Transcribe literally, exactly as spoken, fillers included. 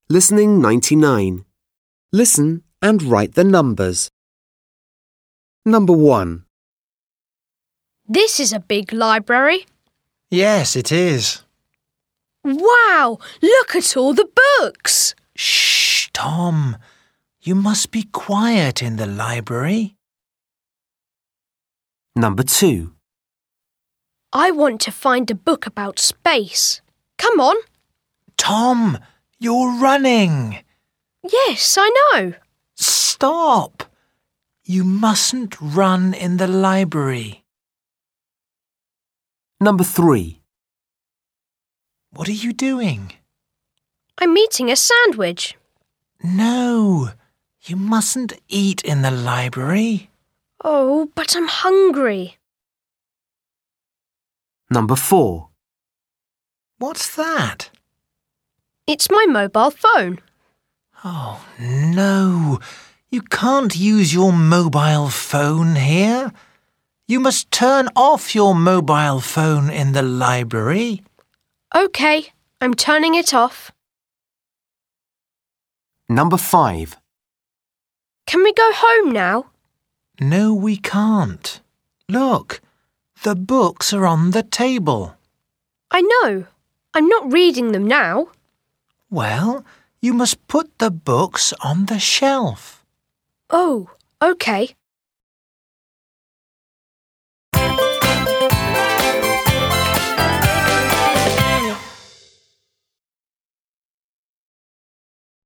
Listening ninety-nine. Listen and write the numbers. Number one. This is a big library. Yes, it is. Wow! Look at all the books! Shh, Tom. You must be quiet in the library. Number two. I want to find a book about space. Come on. Tom, you're running. Yes, I know. Stop. You mustn't run in the library. Number three. What are you doing? I'm eating a sandwich. No, you mustn't eat in the library. Oh, but I'm hungry. Number four. What's that? It's my mobile phone. Oh, no. You can't use your mobile phone here. You must turn off your mobile phone in the library. OK, I'm turning it off. Number five. Can we go home now? No, we can't. Look, the books are on the table. I know. I'm not reading them now. Well, you must put the books on the shelf. Oh, OK.